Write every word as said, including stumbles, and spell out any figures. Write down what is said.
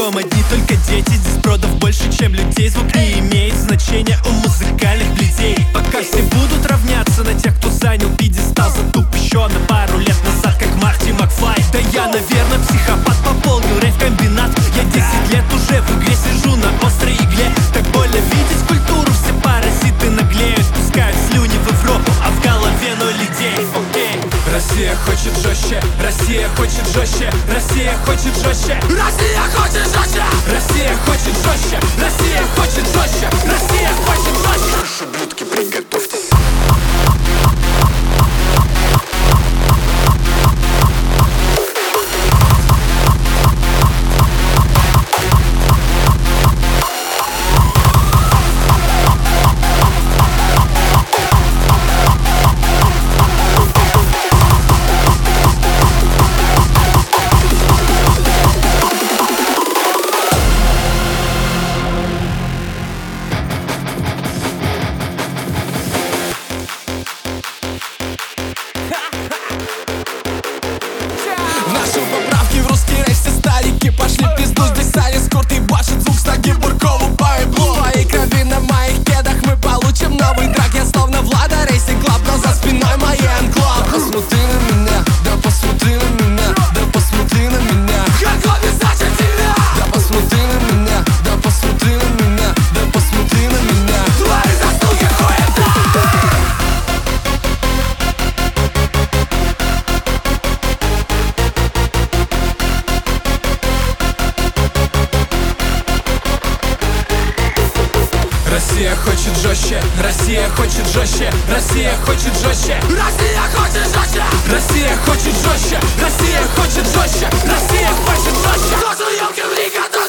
кругом одни только дети. Здесь продав больше, чем людей. Звук не имеет значения у музыкальных бледей. Пока все будут равняться на тех, кто занял пьедестал, затуп еще на пару лет назад, как Марти Макфлай. Да я, наверное, психопат, пополнил рейв-комбинат. Я десять лет уже в игре сижу на острой игле. Так больно видеть культуру, все паразиты наглеют, пускают слюни в Европу, а в голове ноль идей. Окей. Россия хочет жестче, Россия хочет жестче, Россия хочет жестче, Россия хочет жестче, Россия хочет жестче, Россия хочет жестче, Россия хочет жестче. Наши блюдки приготовьтесь. Наши поправки в русский рейв, все старики пошли в пизду. Здесь Саня Скорт и башит звук с ноги Буркову по эблу. Твоей крови на моих кедах мы получим новый трак. Я словно Влада Рейсинг Клаб, но за спиной моей анклав. Посмотри на меня, да посмотри на меня, да посмотри на меня. Какой значит тебя? Да посмотри на меня, да посмотри на меня, да посмотри на меня. Твои заслуги хуета. Россия хочет жестче, Россия хочет жестче, Россия хочет жестче, Россия хочет жестче, Россия хочет жестче, Россия хочет жестче, Россия хочет жестче. кто жуём коврика.